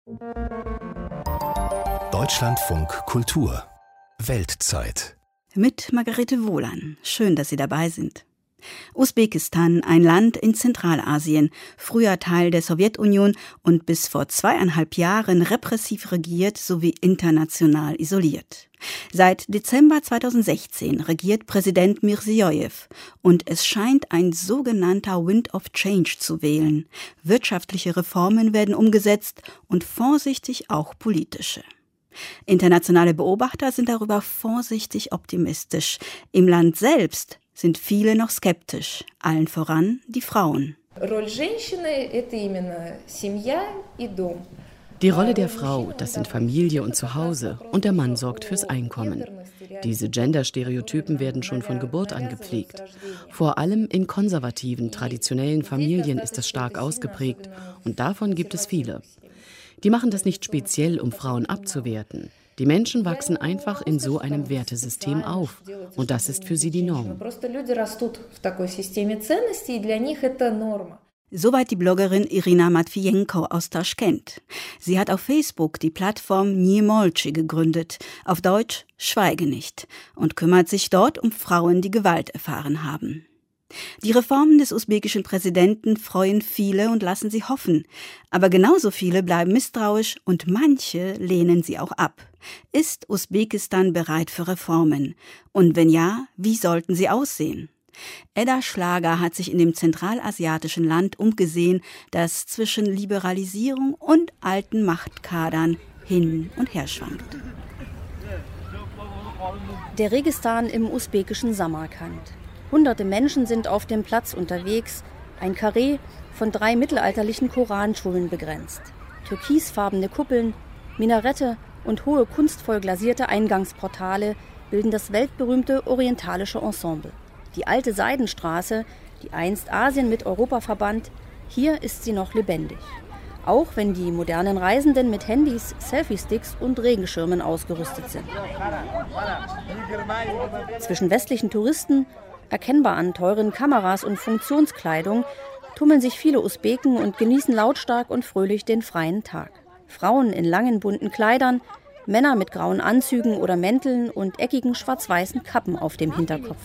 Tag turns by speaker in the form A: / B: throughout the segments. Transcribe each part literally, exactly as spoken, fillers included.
A: Deutschlandfunk Kultur Weltzeit
B: mit Margarete Wohlan. Schön, dass Sie dabei sind. Usbekistan, ein Land in Zentralasien, früher Teil der Sowjetunion und bis vor zweieinhalb Jahren repressiv regiert sowie international isoliert. Seit Dezember zweitausendsechzehn regiert Präsident Mirziyoyev und es scheint ein sogenannter Wind of Change zu wählen. Wirtschaftliche Reformen werden umgesetzt und vorsichtig auch politische. Internationale Beobachter sind darüber vorsichtig optimistisch. Im Land selbst sind viele noch skeptisch, allen voran die Frauen.
C: Die Rolle der Frau, das sind Familie und Zuhause, und der Mann sorgt fürs Einkommen. Diese Gender-Stereotypen werden schon von Geburt an gepflegt. Vor allem in konservativen, traditionellen Familien ist das stark ausgeprägt, und davon gibt es viele. Die machen das nicht speziell, um Frauen abzuwerten. Die Menschen wachsen einfach in so einem Wertesystem auf. Und das ist für sie die Norm.
B: Soweit die Bloggerin Irina Matvijenko aus Taschkent. Sie hat auf Facebook die Plattform Nie Molchi gegründet, auf Deutsch Schweige nicht, und kümmert sich dort um Frauen, die Gewalt erfahren haben. Die Reformen des usbekischen Präsidenten freuen viele und lassen sie hoffen. Aber genauso viele bleiben misstrauisch und manche lehnen sie auch ab. Ist Usbekistan bereit für Reformen? Und wenn ja, wie sollten sie aussehen? Edda Schlager hat sich in dem zentralasiatischen Land umgesehen, das zwischen Liberalisierung und alten Machtkadern hin und her schwankt.
D: Der Registan im usbekischen Samarkand. Hunderte Menschen sind auf dem Platz unterwegs, ein Karree von drei mittelalterlichen Koranschulen begrenzt. Türkisfarbene Kuppeln, Minarette und hohe kunstvoll glasierte Eingangsportale bilden das weltberühmte orientalische Ensemble. Die alte Seidenstraße, die einst Asien mit Europa verband, hier ist sie noch lebendig. Auch wenn die modernen Reisenden mit Handys, Selfie-Sticks und Regenschirmen ausgerüstet sind. Zwischen westlichen Touristen, erkennbar an teuren Kameras und Funktionskleidung, tummeln sich viele Usbeken und genießen lautstark und fröhlich den freien Tag. Frauen in langen bunten Kleidern, Männer mit grauen Anzügen oder Mänteln und eckigen schwarz-weißen Kappen auf dem Hinterkopf.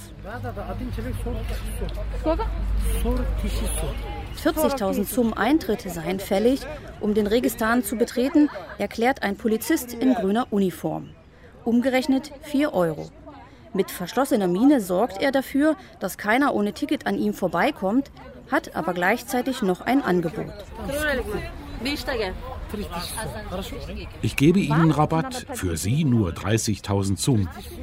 D: vierzigtausend zum Eintritt seien fällig, um den Registan zu betreten, erklärt ein Polizist in grüner Uniform. Umgerechnet vier Euro. Mit verschlossener Miene sorgt er dafür, dass keiner ohne Ticket an ihm vorbeikommt, hat aber gleichzeitig noch ein Angebot.
E: Ich gebe Ihnen Rabatt, für Sie nur dreißigtausend Zum.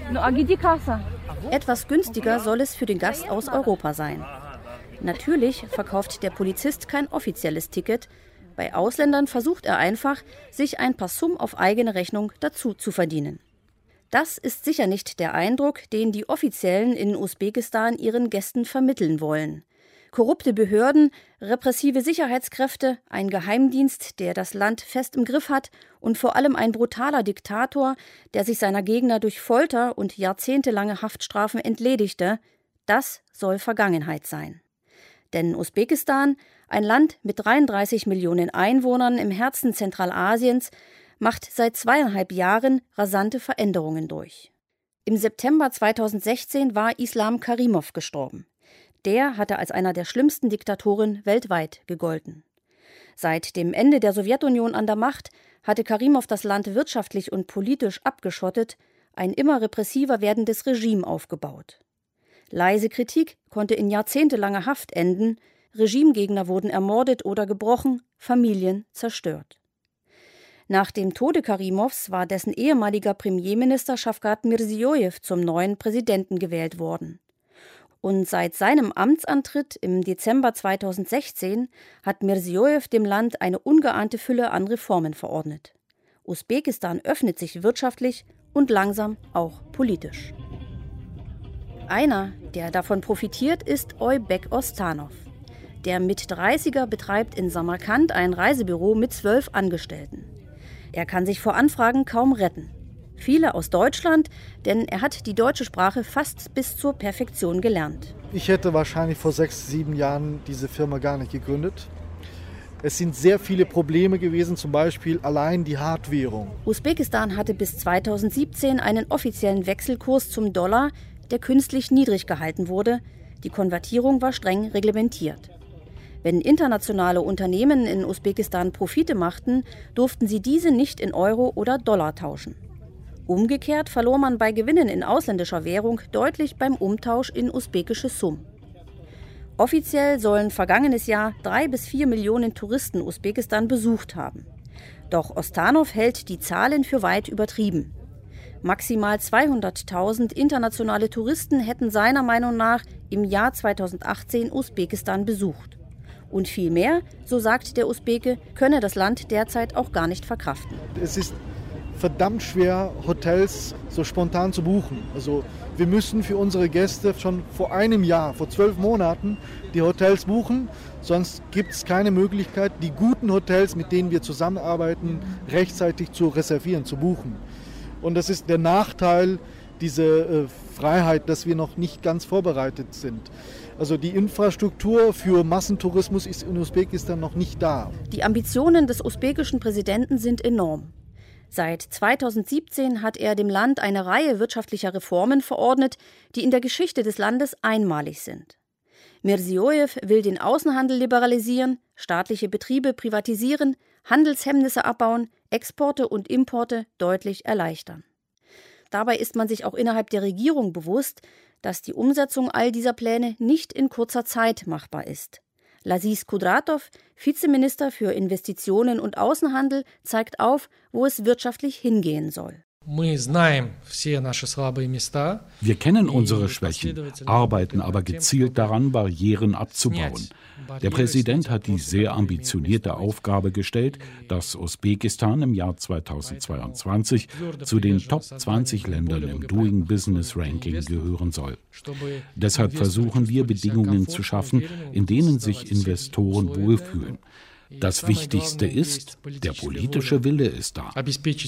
D: Etwas günstiger soll es für den Gast aus Europa sein. Natürlich verkauft der Polizist kein offizielles Ticket. Bei Ausländern versucht er einfach, sich ein paar Sum auf eigene Rechnung dazu zu verdienen. Das ist sicher nicht der Eindruck, den die Offiziellen in Usbekistan ihren Gästen vermitteln wollen. Korrupte Behörden, repressive Sicherheitskräfte, ein Geheimdienst, der das Land fest im Griff hat und vor allem ein brutaler Diktator, der sich seiner Gegner durch Folter und jahrzehntelange Haftstrafen entledigte, das soll Vergangenheit sein. Denn Usbekistan, ein Land mit dreiunddreißig Millionen Einwohnern im Herzen Zentralasiens, macht seit zweieinhalb Jahren rasante Veränderungen durch. Im September zweitausendsechzehn war Islam Karimov gestorben. Der hatte als einer der schlimmsten Diktatoren weltweit gegolten. Seit dem Ende der Sowjetunion an der Macht hatte Karimov das Land wirtschaftlich und politisch abgeschottet, ein immer repressiver werdendes Regime aufgebaut. Leise Kritik konnte in jahrzehntelanger Haft enden, Regimegegner wurden ermordet oder gebrochen, Familien zerstört. Nach dem Tode Karimovs war dessen ehemaliger Premierminister Shavkat Mirziyoyev zum neuen Präsidenten gewählt worden. Und seit seinem Amtsantritt im Dezember zweitausendsechzehn hat Mirziyoyev dem Land eine ungeahnte Fülle an Reformen verordnet. Usbekistan öffnet sich wirtschaftlich und langsam auch politisch. Einer, der davon profitiert, ist Oybek Ostanov. Der Mit-dreißiger betreibt in Samarkand ein Reisebüro mit zwölf Angestellten. Er kann sich vor Anfragen kaum retten. Viele aus Deutschland, denn er hat die deutsche Sprache fast bis zur Perfektion gelernt.
F: Ich hätte wahrscheinlich vor sechs, sieben Jahren diese Firma gar nicht gegründet. Es sind sehr viele Probleme gewesen, zum Beispiel allein die Hardwährung.
D: Usbekistan hatte bis zweitausendsiebzehn einen offiziellen Wechselkurs zum Dollar, der künstlich niedrig gehalten wurde. Die Konvertierung war streng reglementiert. Wenn internationale Unternehmen in Usbekistan Profite machten, durften sie diese nicht in Euro oder Dollar tauschen. Umgekehrt verlor man bei Gewinnen in ausländischer Währung deutlich beim Umtausch in usbekische Sum. Offiziell sollen vergangenes Jahr drei bis vier Millionen Touristen Usbekistan besucht haben. Doch Ostanov hält die Zahlen für weit übertrieben. Maximal zweihunderttausend internationale Touristen hätten seiner Meinung nach im Jahr zweitausendachtzehn Usbekistan besucht. Und viel mehr, so sagt der Usbeke, könne das Land derzeit auch gar nicht verkraften.
F: Es ist verdammt schwer, Hotels so spontan zu buchen. Also wir müssen für unsere Gäste schon vor einem Jahr, vor zwölf Monaten, die Hotels buchen. Sonst gibt es keine Möglichkeit, die guten Hotels, mit denen wir zusammenarbeiten, rechtzeitig zu reservieren, zu buchen. Und das ist der Nachteil dieser äh, Freiheit, dass wir noch nicht ganz vorbereitet sind. Also die Infrastruktur für Massentourismus ist in Usbekistan noch nicht da.
D: Die Ambitionen des usbekischen Präsidenten sind enorm. Seit zweitausendsiebzehn hat er dem Land eine Reihe wirtschaftlicher Reformen verordnet, die in der Geschichte des Landes einmalig sind. Mirziyoyev will den Außenhandel liberalisieren, staatliche Betriebe privatisieren, Handelshemmnisse abbauen, Exporte und Importe deutlich erleichtern. Dabei ist man sich auch innerhalb der Regierung bewusst, dass die Umsetzung all dieser Pläne nicht in kurzer Zeit machbar ist. Laziz Kudratov, Vizeminister für Investitionen und Außenhandel, zeigt auf, wo es wirtschaftlich hingehen soll.
E: Wir kennen unsere Schwächen, arbeiten aber gezielt daran, Barrieren abzubauen. Der Präsident hat die sehr ambitionierte Aufgabe gestellt, dass Usbekistan im Jahr zweitausendzweiundzwanzig zu den Top zwanzig Ländern im Doing Business Ranking gehören soll. Deshalb versuchen wir, Bedingungen zu schaffen, in denen sich Investoren wohlfühlen. Das Wichtigste ist, der politische Wille ist da.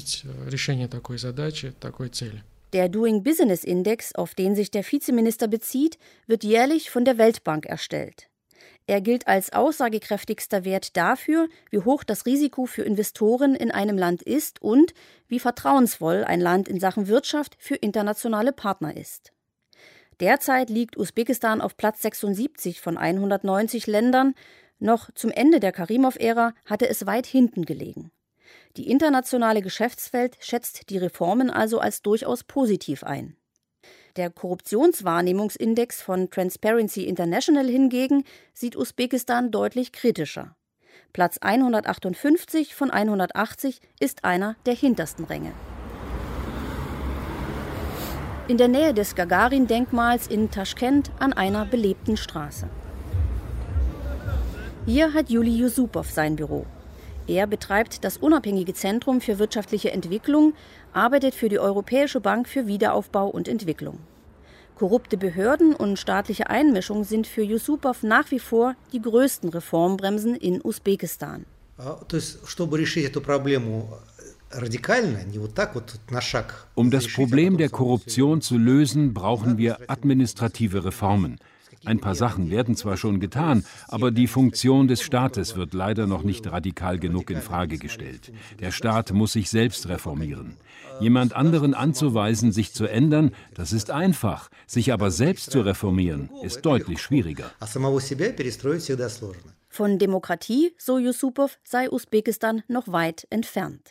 D: Der Doing Business Index, auf den sich der Vizeminister bezieht, wird jährlich von der Weltbank erstellt. Er gilt als aussagekräftigster Wert dafür, wie hoch das Risiko für Investoren in einem Land ist und wie vertrauensvoll ein Land in Sachen Wirtschaft für internationale Partner ist. Derzeit liegt Usbekistan auf Platz sechsundsiebzig von hundertneunzig Ländern. Noch zum Ende der Karimow-Ära hatte es weit hinten gelegen. Die internationale Geschäftswelt schätzt die Reformen also als durchaus positiv ein. Der Korruptionswahrnehmungsindex von Transparency International hingegen sieht Usbekistan deutlich kritischer. Platz hundertachtundfünfzig von hundertachtzig ist einer der hintersten Ränge. In der Nähe des Gagarin-Denkmals in Taschkent an einer belebten Straße. Hier hat Juli Yusupov sein Büro. Er betreibt das unabhängige Zentrum für wirtschaftliche Entwicklung, arbeitet für die Europäische Bank für Wiederaufbau und Entwicklung. Korrupte Behörden und staatliche Einmischung sind für Yusupov nach wie vor die größten Reformbremsen in Usbekistan.
G: Um das Problem der Korruption zu lösen, brauchen wir administrative Reformen. Ein paar Sachen werden zwar schon getan, aber die Funktion des Staates wird leider noch nicht radikal genug in Frage gestellt. Der Staat muss sich selbst reformieren. Jemand anderen anzuweisen, sich zu ändern, das ist einfach. Sich aber selbst zu reformieren, ist deutlich schwieriger.
D: Von Demokratie, so Yusupov, sei Usbekistan noch weit entfernt.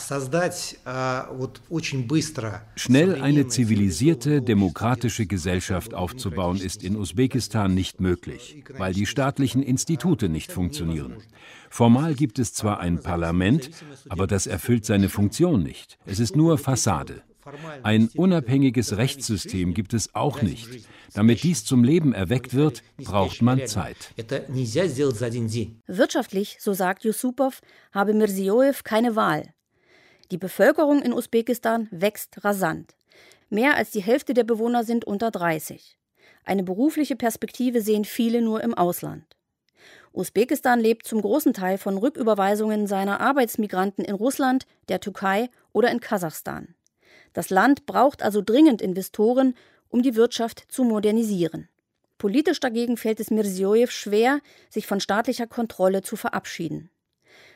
G: Schnell eine zivilisierte, demokratische Gesellschaft aufzubauen, ist in Usbekistan nicht möglich, weil die staatlichen Institute nicht funktionieren. Formal gibt es zwar ein Parlament, aber das erfüllt seine Funktion nicht. Es ist nur Fassade. Ein unabhängiges Rechtssystem gibt es auch nicht. Damit dies zum Leben erweckt wird, braucht man Zeit.
D: Wirtschaftlich, so sagt Yusupov, habe Mirziyoyev keine Wahl. Die Bevölkerung in Usbekistan wächst rasant. Mehr als die Hälfte der Bewohner sind unter dreißig. Eine berufliche Perspektive sehen viele nur im Ausland. Usbekistan lebt zum großen Teil von Rücküberweisungen seiner Arbeitsmigranten in Russland, der Türkei oder in Kasachstan. Das Land braucht also dringend Investoren, um die Wirtschaft zu modernisieren. Politisch dagegen fällt es Mirziyoyev schwer, sich von staatlicher Kontrolle zu verabschieden.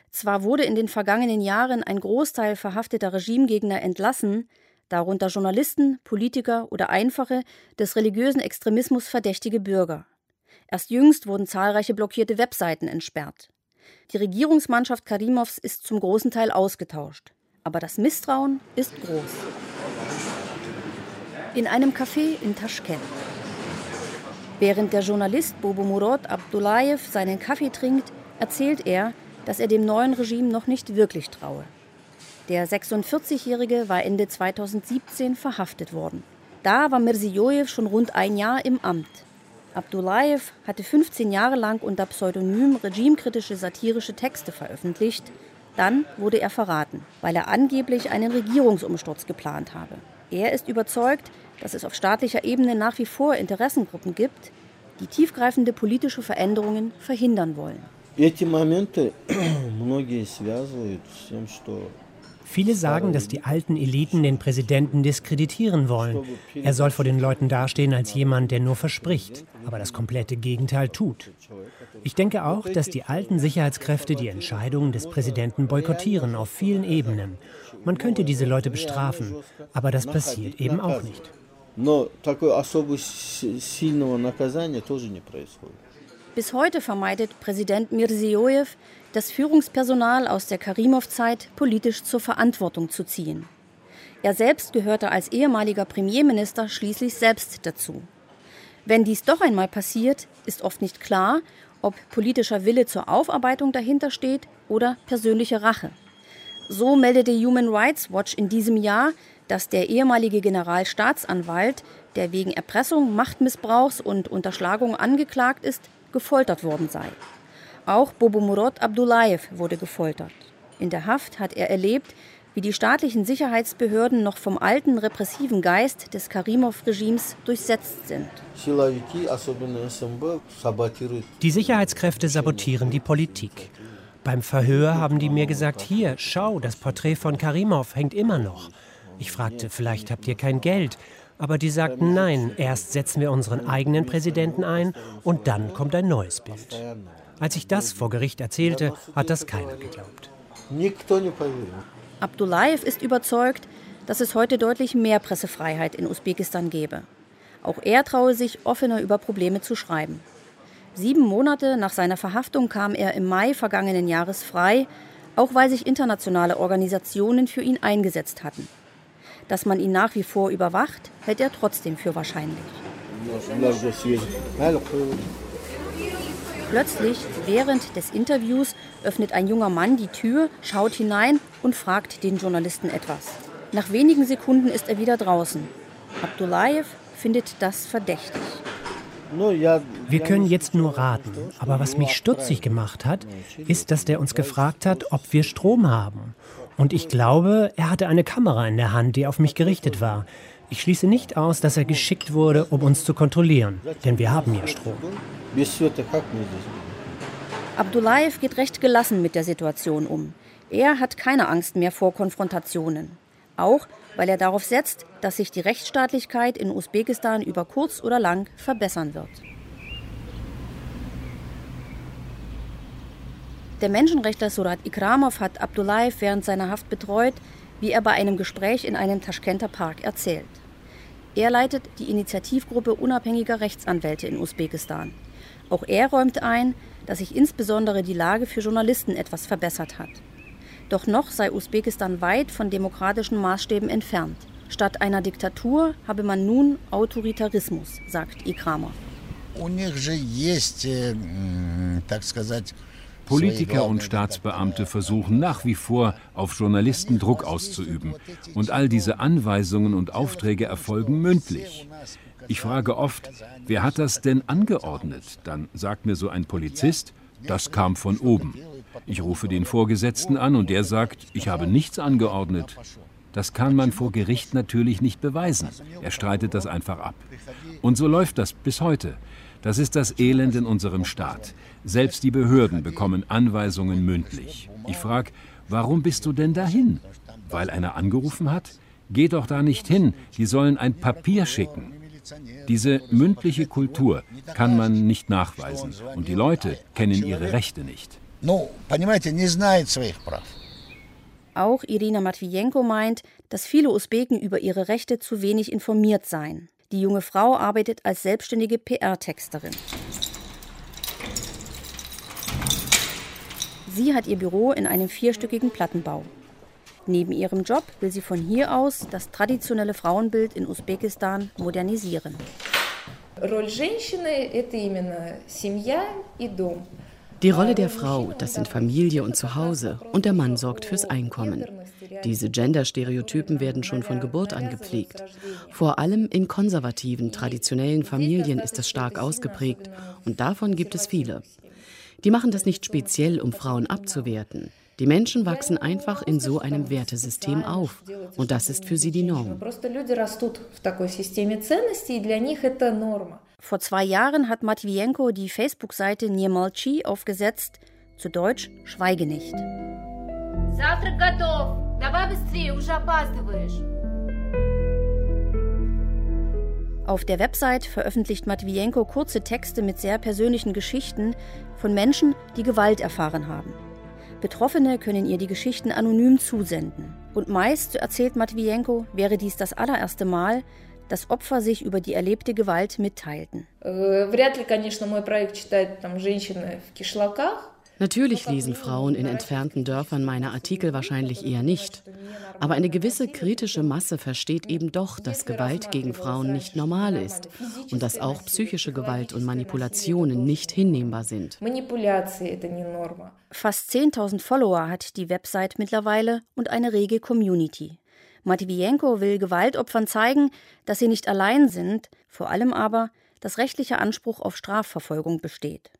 D: Zwar wurde in den vergangenen Jahren ein Großteil verhafteter Regimegegner entlassen, darunter Journalisten, Politiker oder einfache, des religiösen Extremismus verdächtige Bürger. Erst jüngst wurden zahlreiche blockierte Webseiten entsperrt. Die Regierungsmannschaft Karimovs ist zum großen Teil ausgetauscht. Aber das Misstrauen ist groß. In einem Café in Taschkent. Während der Journalist Bobomurod Abdullayev seinen Kaffee trinkt, erzählt er, dass er dem neuen Regime noch nicht wirklich traue. Der sechsundvierzigjährige war Ende zweitausendsiebzehn verhaftet worden. Da war Mirziyoyew schon rund ein Jahr im Amt. Abdullayev hatte fünfzehn Jahre lang unter Pseudonym regimekritische satirische Texte veröffentlicht. Dann wurde er verraten, weil er angeblich einen Regierungsumsturz geplant habe. Er ist überzeugt, dass es auf staatlicher Ebene nach wie vor Interessengruppen gibt, die tiefgreifende politische Veränderungen verhindern wollen.
H: Viele sagen, dass die alten Eliten den Präsidenten diskreditieren wollen. Er soll vor den Leuten dastehen als jemand, der nur verspricht, aber das komplette Gegenteil tut. Ich denke auch, dass die alten Sicherheitskräfte die Entscheidungen des Präsidenten boykottieren auf vielen Ebenen. Man könnte diese Leute bestrafen, aber das passiert eben auch nicht.
D: Bis heute vermeidet Präsident Mirziyoyew, das Führungspersonal aus der Karimow-Zeit politisch zur Verantwortung zu ziehen. Er selbst gehörte als ehemaliger Premierminister schließlich selbst dazu. Wenn dies doch einmal passiert, ist oft nicht klar, ob politischer Wille zur Aufarbeitung dahinter steht oder persönliche Rache. So meldete Human Rights Watch in diesem Jahr, dass der ehemalige Generalstaatsanwalt, der wegen Erpressung, Machtmissbrauchs und Unterschlagung angeklagt ist, gefoltert worden sei. Auch Bobomurod Abdullayev wurde gefoltert. In der Haft hat er erlebt, wie die staatlichen Sicherheitsbehörden noch vom alten repressiven Geist des Karimow-Regimes durchsetzt sind.
H: Die Sicherheitskräfte sabotieren die Politik. Beim Verhör haben die mir gesagt, hier, schau, das Porträt von Karimow hängt immer noch. Ich fragte, vielleicht habt ihr kein Geld. Aber die sagten, nein, erst setzen wir unseren eigenen Präsidenten ein und dann kommt ein neues Bild. Als ich das vor Gericht erzählte, hat das keiner geglaubt.
D: Abdullayev ist überzeugt, dass es heute deutlich mehr Pressefreiheit in Usbekistan gäbe. Auch er traue sich, offener über Probleme zu schreiben. Sieben Monate nach seiner Verhaftung kam er im Mai vergangenen Jahres frei, auch weil sich internationale Organisationen für ihn eingesetzt hatten. Dass man ihn nach wie vor überwacht, hält er trotzdem für wahrscheinlich. Plötzlich, während des Interviews, öffnet ein junger Mann die Tür, schaut hinein und fragt den Journalisten etwas. Nach wenigen Sekunden ist er wieder draußen. Abdullayev findet das verdächtig.
H: Wir können jetzt nur raten, aber was mich stutzig gemacht hat, ist, dass der uns gefragt hat, ob wir Strom haben. Und ich glaube, er hatte eine Kamera in der Hand, die auf mich gerichtet war. Ich schließe nicht aus, dass er geschickt wurde, um uns zu kontrollieren, denn wir haben ja Strom.
D: Abdullayev geht recht gelassen mit der Situation um. Er hat keine Angst mehr vor Konfrontationen. Auch, weil er darauf setzt, dass sich die Rechtsstaatlichkeit in Usbekistan über kurz oder lang verbessern wird. Der Menschenrechtler Surat Ikramov hat Abdullayev während seiner Haft betreut, wie er bei einem Gespräch in einem Taschkenter Park erzählt. Er leitet die Initiativgruppe unabhängiger Rechtsanwälte in Usbekistan. Auch er räumt ein, dass sich insbesondere die Lage für Journalisten etwas verbessert hat. Doch noch sei Usbekistan weit von demokratischen Maßstäben entfernt. Statt einer Diktatur habe man nun Autoritarismus, sagt Ikramov.
G: Politiker und Staatsbeamte versuchen nach wie vor, auf Journalisten Druck auszuüben. Und all diese Anweisungen und Aufträge erfolgen mündlich. Ich frage oft, wer hat das denn angeordnet? Dann sagt mir so ein Polizist, das kam von oben. Ich rufe den Vorgesetzten an und der sagt, ich habe nichts angeordnet. Das kann man vor Gericht natürlich nicht beweisen. Er streitet das einfach ab. Und so läuft das bis heute. Das ist das Elend in unserem Staat. Selbst die Behörden bekommen Anweisungen mündlich. Ich frage, warum bist du denn dahin? Weil einer angerufen hat? Geh doch da nicht hin, die sollen ein Papier schicken. Diese mündliche Kultur kann man nicht nachweisen und die Leute kennen ihre Rechte nicht.
D: Auch Irina Matwijenko meint, dass viele Usbeken über ihre Rechte zu wenig informiert seien. Die junge Frau arbeitet als selbstständige P R-Texterin. Sie hat ihr Büro in einem vierstöckigen Plattenbau. Neben ihrem Job will sie von hier aus das traditionelle Frauenbild in Usbekistan modernisieren.
C: Die Rolle der Frau, das sind Familie und Zuhause, und der Mann sorgt fürs Einkommen. Diese Gender-Stereotypen werden schon von Geburt an gepflegt. Vor allem in konservativen, traditionellen Familien ist es stark ausgeprägt, und davon gibt es viele. Die machen das nicht speziell, um Frauen abzuwerten. Die Menschen wachsen einfach in so einem Wertesystem auf, und das ist für sie die Norm.
D: Vor zwei Jahren hat Matwijenko die Facebook-Seite Nie Molchi aufgesetzt, zu Deutsch Schweige nicht. Auf der Website veröffentlicht Matwijenko kurze Texte mit sehr persönlichen Geschichten von Menschen, die Gewalt erfahren haben. Betroffene können ihr die Geschichten anonym zusenden. Und meist, so erzählt Matwijenko, wäre dies das allererste Mal, dass Opfer sich über die erlebte Gewalt mitteilten.
C: Natürlich lesen Frauen in entfernten Dörfern meine Artikel wahrscheinlich eher nicht. Aber eine gewisse kritische Masse versteht eben doch, dass Gewalt gegen Frauen nicht normal ist und dass auch psychische Gewalt und Manipulationen nicht hinnehmbar sind.
D: Fast zehntausend Follower hat die Website mittlerweile und eine rege Community. Matwijenko will Gewaltopfern zeigen, dass sie nicht allein sind, vor allem aber, dass rechtlicher Anspruch auf Strafverfolgung besteht.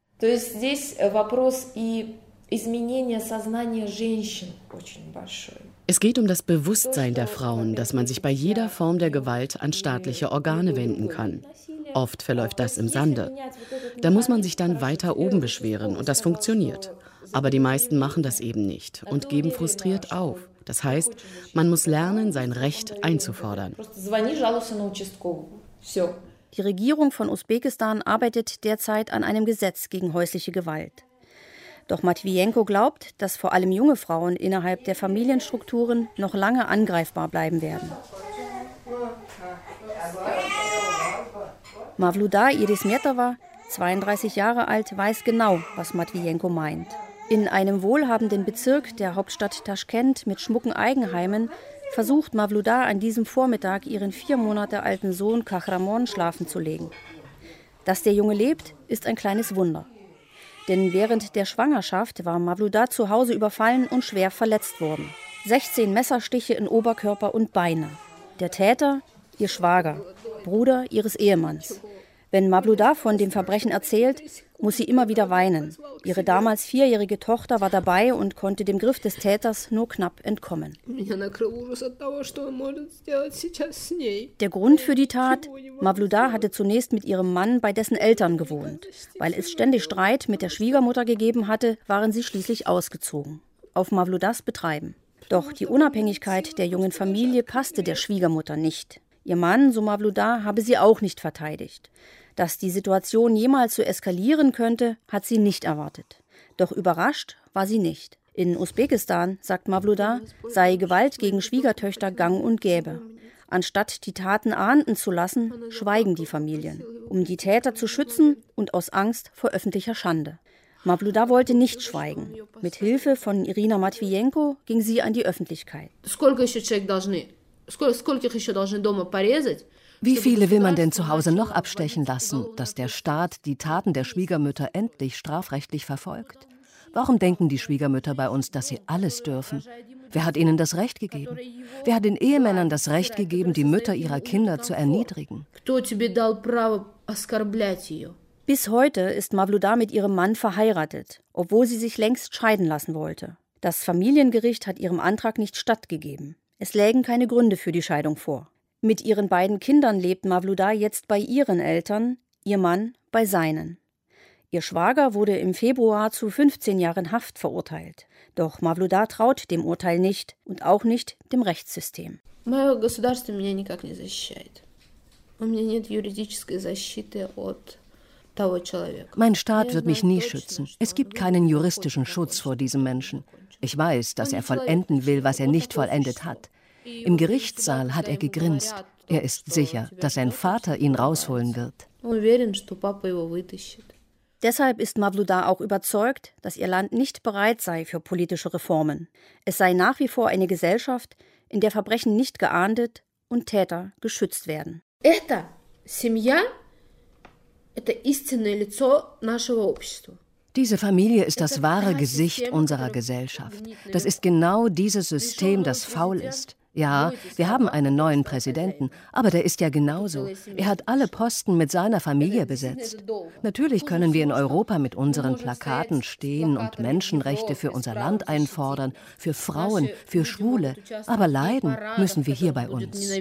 C: Es geht um das Bewusstsein der Frauen, dass man sich bei jeder Form der Gewalt an staatliche Organe wenden kann. Oft verläuft das im Sande. Da muss man sich dann weiter oben beschweren und das funktioniert. Aber die meisten machen das eben nicht und geben frustriert auf. Das heißt, man muss lernen, sein Recht einzufordern.
D: Die Regierung von Usbekistan arbeitet derzeit an einem Gesetz gegen häusliche Gewalt. Doch Matwijenko glaubt, dass vor allem junge Frauen innerhalb der Familienstrukturen noch lange angreifbar bleiben werden. Mavluda Irismetova, zweiunddreißig Jahre alt, weiß genau, was Matwijenko meint. In einem wohlhabenden Bezirk der Hauptstadt Taschkent mit schmucken Eigenheimen versucht Mavluda an diesem Vormittag ihren vier Monate alten Sohn Kahramon schlafen zu legen. Dass der Junge lebt, ist ein kleines Wunder. Denn während der Schwangerschaft war Mavluda zu Hause überfallen und schwer verletzt worden. sechzehn Messerstiche in Oberkörper und Beine. Der Täter, ihr Schwager, Bruder ihres Ehemanns. Wenn Mavluda von dem Verbrechen erzählt, muss sie immer wieder weinen. Ihre damals vierjährige Tochter war dabei und konnte dem Griff des Täters nur knapp entkommen. Der Grund für die Tat: Mavluda hatte zunächst mit ihrem Mann bei dessen Eltern gewohnt. Weil es ständig Streit mit der Schwiegermutter gegeben hatte, waren sie schließlich ausgezogen. Auf Mavludas Betreiben. Doch die Unabhängigkeit der jungen Familie passte der Schwiegermutter nicht. Ihr Mann, so Mavluda, habe sie auch nicht verteidigt. Dass die Situation jemals so eskalieren könnte, hat sie nicht erwartet. Doch überrascht war sie nicht. In Usbekistan, sagt Mavluda, sei Gewalt gegen Schwiegertöchter gang und gäbe. Anstatt die Taten ahnden zu lassen, schweigen die Familien, um die Täter zu schützen und aus Angst vor öffentlicher Schande. Mavluda wollte nicht schweigen. Mit Hilfe von Irina Matwijenko ging sie an die Öffentlichkeit.
I: Wie viele will man denn zu Hause noch abstechen lassen, dass der Staat die Taten der Schwiegermütter endlich strafrechtlich verfolgt? Warum denken die Schwiegermütter bei uns, dass sie alles dürfen? Wer hat ihnen das Recht gegeben? Wer hat den Ehemännern das Recht gegeben, die Mütter ihrer Kinder zu erniedrigen?
D: Bis heute ist Mavluda mit ihrem Mann verheiratet, obwohl sie sich längst scheiden lassen wollte. Das Familiengericht hat ihrem Antrag nicht stattgegeben. Es lägen keine Gründe für die Scheidung vor. Mit ihren beiden Kindern lebt Mavluda jetzt bei ihren Eltern, ihr Mann bei seinen. Ihr Schwager wurde im Februar zu fünfzehn Jahren Haft verurteilt. Doch Mavluda traut dem Urteil nicht und auch nicht dem Rechtssystem.
I: Mein Staat wird mich nie schützen. Es gibt keinen juristischen Schutz vor diesem Menschen. Ich weiß, dass er vollenden will, was er nicht vollendet hat. Im Gerichtssaal hat er gegrinst. Er ist sicher, dass sein Vater ihn rausholen wird.
D: Deshalb ist Mavluda auch überzeugt, dass ihr Land nicht bereit sei für politische Reformen. Es sei nach wie vor eine Gesellschaft, in der Verbrechen nicht geahndet und Täter geschützt werden.
I: Diese Familie ist das wahre Gesicht unserer Gesellschaft. Das ist genau dieses System, das faul ist. Ja, wir haben einen neuen Präsidenten, aber der ist ja genauso. Er hat alle Posten mit seiner Familie besetzt. Natürlich können wir in Europa mit unseren Plakaten stehen und Menschenrechte für unser Land einfordern, für Frauen, für Schwule, aber leiden müssen wir hier bei uns.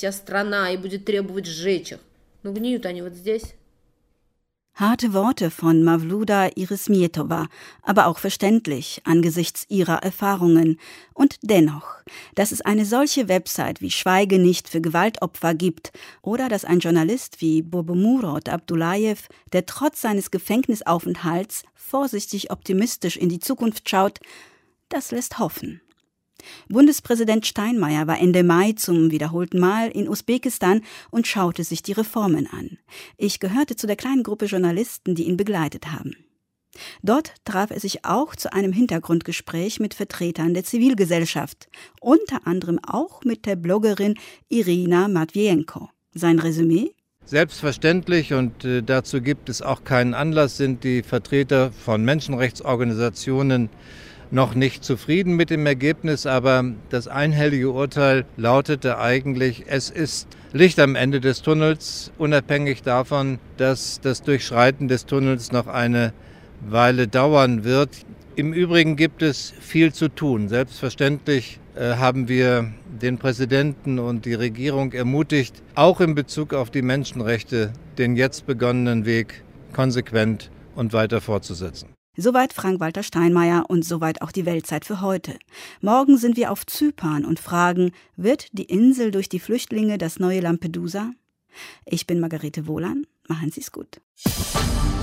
B: Harte Worte von Mavluda Irismietova, aber auch verständlich angesichts ihrer Erfahrungen. Und dennoch, dass es eine solche Website wie Schweige nicht für Gewaltopfer gibt oder dass ein Journalist wie Bobomurod Abdullajew, der trotz seines Gefängnisaufenthalts vorsichtig optimistisch in die Zukunft schaut, das lässt hoffen. Bundespräsident Steinmeier war Ende Mai zum wiederholten Mal in Usbekistan und schaute sich die Reformen an. Ich gehörte zu der kleinen Gruppe Journalisten, die ihn begleitet haben. Dort traf er sich auch zu einem Hintergrundgespräch mit Vertretern der Zivilgesellschaft, unter anderem auch mit der Bloggerin Irina Matvienko. Sein Resümee?
J: Selbstverständlich, und äh, dazu gibt es auch keinen Anlass, sind die Vertreter von Menschenrechtsorganisationen noch nicht zufrieden mit dem Ergebnis, aber das einhellige Urteil lautete eigentlich, es ist Licht am Ende des Tunnels, unabhängig davon, dass das Durchschreiten des Tunnels noch eine Weile dauern wird. Im Übrigen gibt es viel zu tun. Selbstverständlich äh, haben wir den Präsidenten und die Regierung ermutigt, auch in Bezug auf die Menschenrechte den jetzt begonnenen Weg konsequent und weiter fortzusetzen.
B: Soweit Frank-Walter Steinmeier und soweit auch die Weltzeit für heute. Morgen sind wir auf Zypern und fragen, wird die Insel durch die Flüchtlinge das neue Lampedusa? Ich bin Margarete Wohlan, machen Sie's gut.